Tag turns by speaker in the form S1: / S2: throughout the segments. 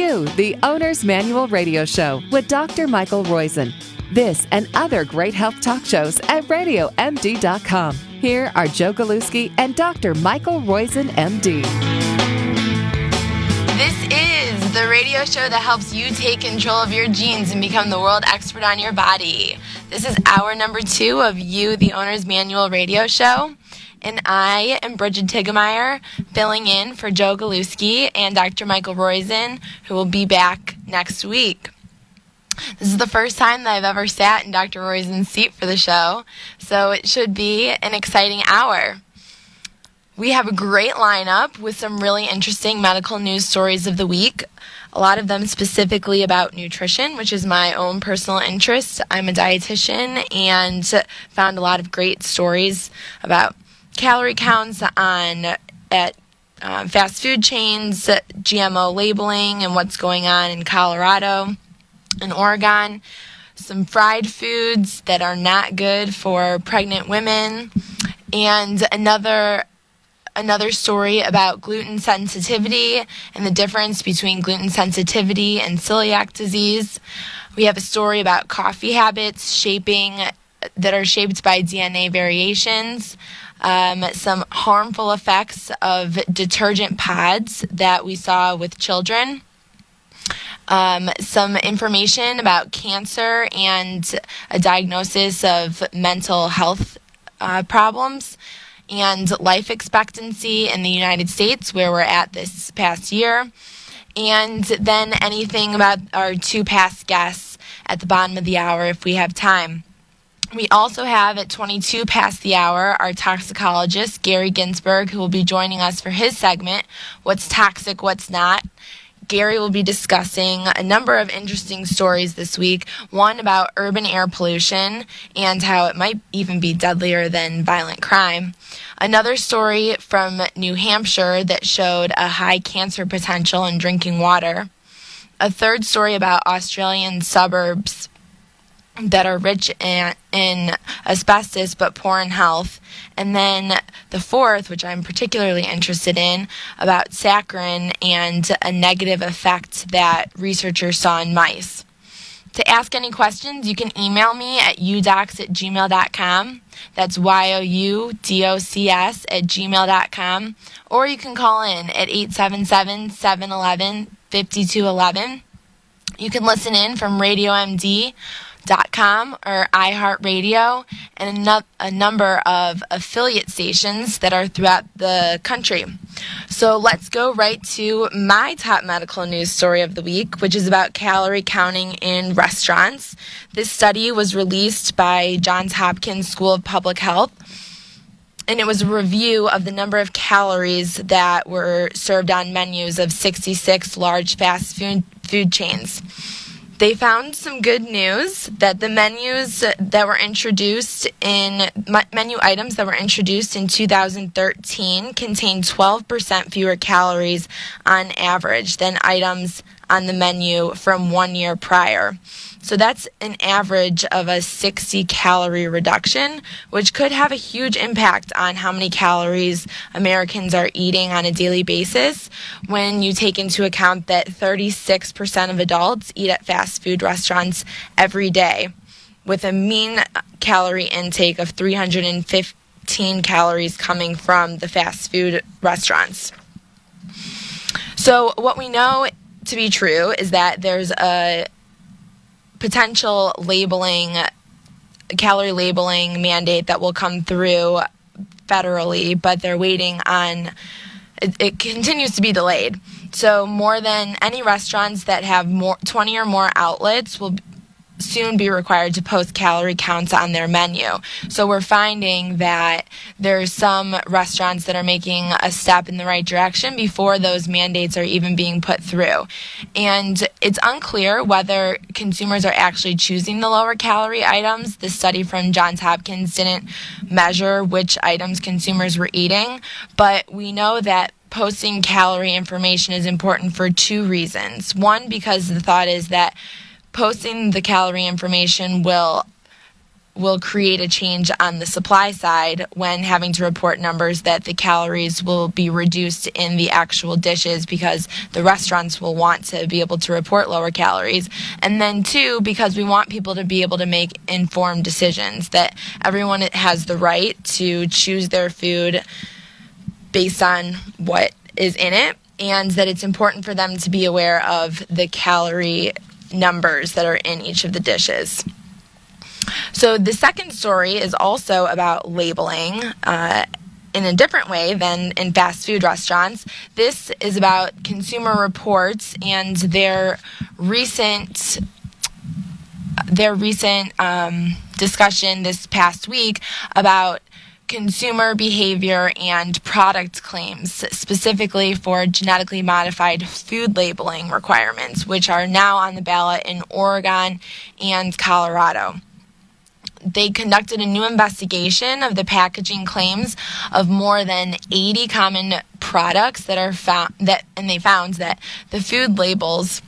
S1: You, the Owner's Manual Radio Show with Dr. Michael Roizen. This and other great health talk shows at RadioMD.com. Here are Joe Galuski and Dr. Michael Roizen, MD.
S2: This is the radio show that helps you take control of your genes and become the world expert on your body. This is hour number 2 of You, the Owner's Manual Radio Show. And I am Bridget Tigemeyer, filling in for Joe Galuski and Dr. Michael Roizen, who will be back next week. This is the first time that I've ever sat in Dr. Roizen's seat for the show, so it should be an exciting hour. We have a great lineup with some really interesting medical news stories of the week, a lot of them specifically about nutrition, which is my own personal interest. I'm a dietitian and found a lot of great stories about calorie counts at fast food chains, GMO labeling, and what's going on in Colorado and Oregon, some fried foods that are not good for pregnant women, and another story about gluten sensitivity and the difference between gluten sensitivity and celiac disease. We have a story about coffee habits that are shaped by DNA variations, some harmful effects of detergent pods that we saw with children, some information about cancer and a diagnosis of mental health problems, and life expectancy in the United States, where we're at this past year, and then anything about our 2 past guests at the bottom of the hour if we have time. We also have at 22 past the hour our toxicologist, Gary Ginsberg, who will be joining us for his segment, What's Toxic, What's Not. Gary will be discussing a number of interesting stories this week, one about urban air pollution and how it might even be deadlier than violent crime. Another story from New Hampshire that showed a high cancer potential in drinking water. A third story about Australian suburbs that are rich in asbestos but poor in health. And then the fourth, which I'm particularly interested in, about saccharin and a negative effect that researchers saw in mice. To ask any questions, you can email me at udocs@gmail.com. That's youdocs@gmail.com. Or you can call in at 877-711-5211. You can listen in from RadioMD.com or iHeartRadio and a number of affiliate stations that are throughout the country. So let's go right to my top medical news story of the week, which is about calorie counting in restaurants. This study was released by Johns Hopkins School of Public Health, and it was a review of the number of calories that were served on menus of 66 large fast food chains. They found some good news that the menu items that were introduced in 2013 contained 12% fewer calories on average than items on the menu from 1 year prior. So that's an average of a 60-calorie reduction, which could have a huge impact on how many calories Americans are eating on a daily basis when you take into account that 36% of adults eat at fast food restaurants every day, with a mean calorie intake of 315 calories coming from the fast food restaurants. So what we know to be true is that there's a potential calorie labeling mandate that will come through federally, but they're waiting on, it continues to be delayed. So more than any restaurants that have 20 or more outlets will soon be required to post calorie counts on their menu. So we're finding that there's some restaurants that are making a step in the right direction before those mandates are even being put through. And it's unclear whether consumers are actually choosing the lower calorie items. The study from Johns Hopkins didn't measure which items consumers were eating, but we know that posting calorie information is important for two reasons. One, because the thought is that posting the calorie information will will create a change on the supply side when having to report numbers that the calories will be reduced in the actual dishes because the restaurants will want to be able to report lower calories. And then two, because we want people to be able to make informed decisions, that everyone has the right to choose their food based on what is in it, and that it's important for them to be aware of the calorie numbers that are in each of the dishes. So the second story is also about labeling in a different way than in fast food restaurants. This is about Consumer Reports and their recent discussion this past week about consumer behavior and product claims, specifically for genetically modified food labeling requirements, which are now on the ballot in Oregon and Colorado. They conducted a new investigation of the packaging claims of more than 80 common products that are found and they found that the food labels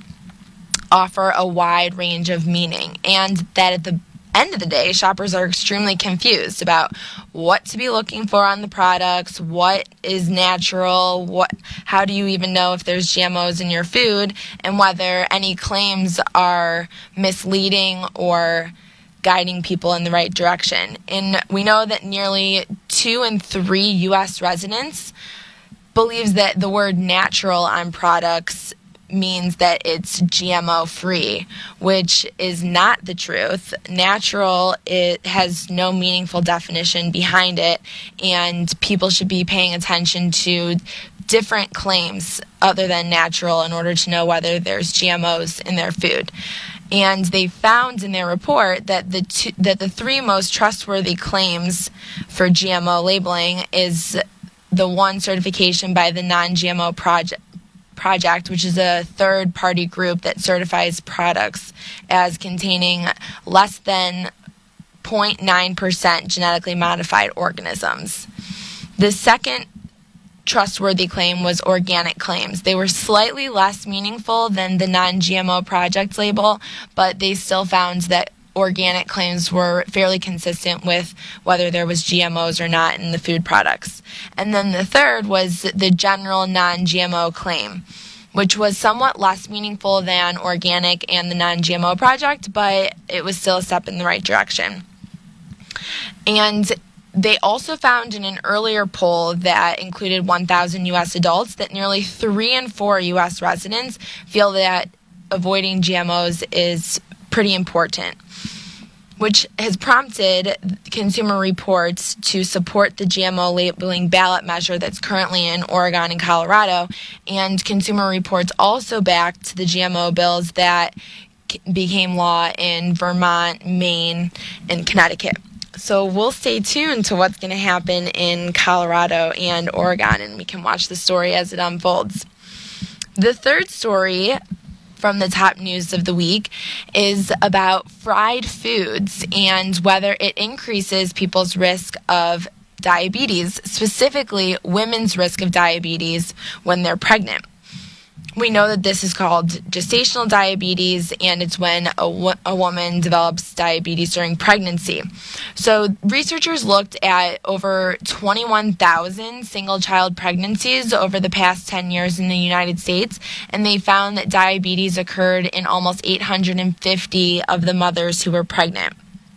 S2: offer a wide range of meaning, and that at the end of the day, shoppers are extremely confused about what to be looking for on the products, what is natural, how do you even know if there's GMOs in your food, and whether any claims are misleading or guiding people in the right direction. And we know that nearly 2 in 3 U.S. residents believes that the word natural on products means that it's GMO free, which is not the truth. Natural, it has no meaningful definition behind it, and people should be paying attention to different claims other than natural in order to know whether there's GMOs in their food. And they found in their report that the 3 most trustworthy claims for GMO labeling is the one certification by the Non-GMO Project, which is a third-party group that certifies products as containing less than 0.9% genetically modified organisms. The second trustworthy claim was organic claims. They were slightly less meaningful than the Non-GMO Project label, but they still found that organic claims were fairly consistent with whether there was GMOs or not in the food products. And then the third was the general non-GMO claim, which was somewhat less meaningful than organic and the Non-GMO Project, but it was still a step in the right direction. And they also found in an earlier poll that included 1,000 U.S. adults that nearly 3 in 4 U.S. residents feel that avoiding GMOs is pretty important, which has prompted Consumer Reports to support the GMO labeling ballot measure that's currently in Oregon and Colorado. And Consumer Reports also backed the GMO bills that became law in Vermont, Maine, and Connecticut. So we'll stay tuned to what's going to happen in Colorado and Oregon, and we can watch the story as it unfolds. The third story from the top news of the week is about fried foods and whether it increases people's risk of diabetes, specifically women's risk of diabetes when they're pregnant. We know that this is called gestational diabetes, and it's when a woman develops diabetes during pregnancy. So researchers looked at over 21,000 single-child pregnancies over the past 10 years in the United States, and they found that diabetes occurred in almost 850 of the mothers who were pregnant.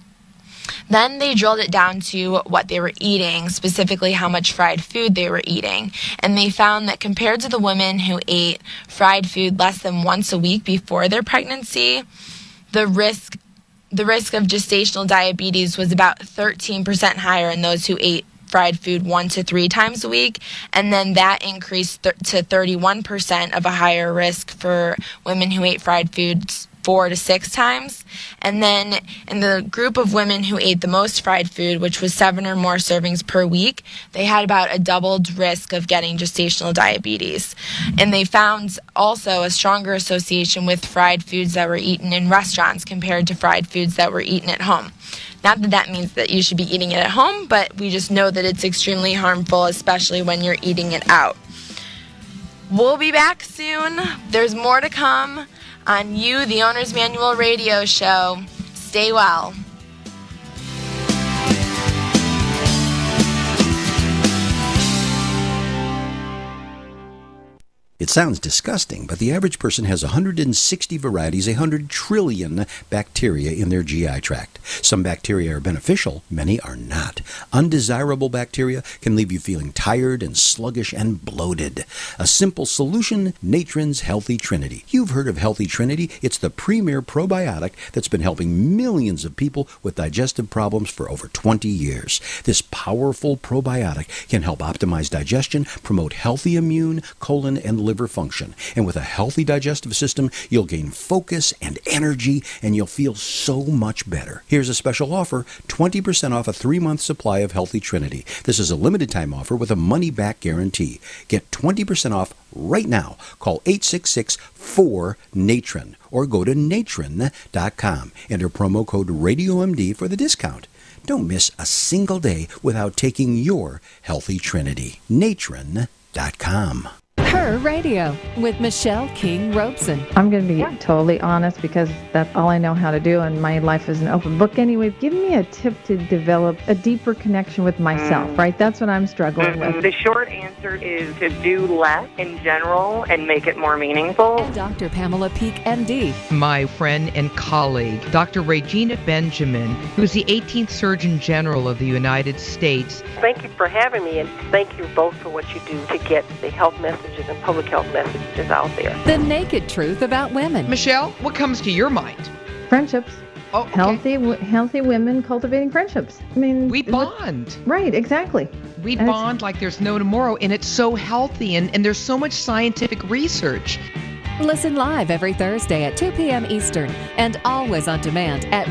S2: Then they drilled it down to what they were eating, specifically how much fried food they were eating. And they found that compared to the women who ate fried food less than once a week before their pregnancy, the risk of gestational diabetes was about 13% higher in those who ate fried food 1 to 3 times a week, and then that increased to 31% of a higher risk for women who ate fried foods 4 to 6 times. And then in the group of women who ate the most fried food, which was 7 or more servings per week, they had about a doubled risk of getting gestational diabetes. And they found also a stronger association with fried foods that were eaten in restaurants compared to fried foods that were eaten at home. Not that that means that you should be eating it at home, but we just know that it's extremely harmful, especially when you're eating it out. We'll be back soon. There's more to come on You, the Owner's Manual radio show. Stay well.
S3: It sounds disgusting, but the average person has 160 varieties, 100 trillion bacteria in their GI tract. Some bacteria are beneficial, many are not. Undesirable bacteria can leave you feeling tired and sluggish and bloated. A simple solution, Natron's Healthy Trinity. You've heard of Healthy Trinity. It's the premier probiotic that's been helping millions of people with digestive problems for over 20 years. This powerful probiotic can help optimize digestion, promote healthy immune, colon, and liver function. And with a healthy digestive system, you'll gain focus and energy, and you'll feel so much better. Here's a special offer, 20% off a 3-month supply of Healthy Trinity. This is a limited time offer with a money-back guarantee. Get 20% off right now. Call 866-4-NATRON or go to natron.com. Enter promo code RadioMD for the discount. Don't miss a single day without taking your Healthy Trinity. Natron.com.
S1: Her Radio with Michelle King Robeson.
S4: I'm going to be totally honest because that's all I know how to do, and my life is an open book. Anyway, give me a tip to develop a deeper connection with myself, right? That's what I'm struggling with.
S5: The short answer is to do less in general and make it more meaningful.
S1: And Dr. Pamela Peek, MD.
S6: My friend and colleague, Dr. Regina Benjamin, who's the 18th Surgeon General of the United States.
S7: Thank you for having me, and thank you both for what you do to get the health messages and public health messages out there.
S1: The naked truth about women.
S6: Michelle, what comes to your mind?
S4: Friendships.
S6: Oh, okay.
S4: Healthy women cultivating friendships. I mean,
S6: We bond.
S4: Right, exactly.
S6: We bond like there's no tomorrow, and it's so healthy, and there's so much scientific research.
S1: Listen live every Thursday at 2 p.m. Eastern and always on demand at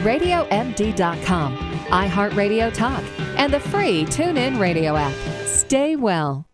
S1: RadioMD.com, iHeartRadio Talk, and the free TuneIn Radio app. Stay well.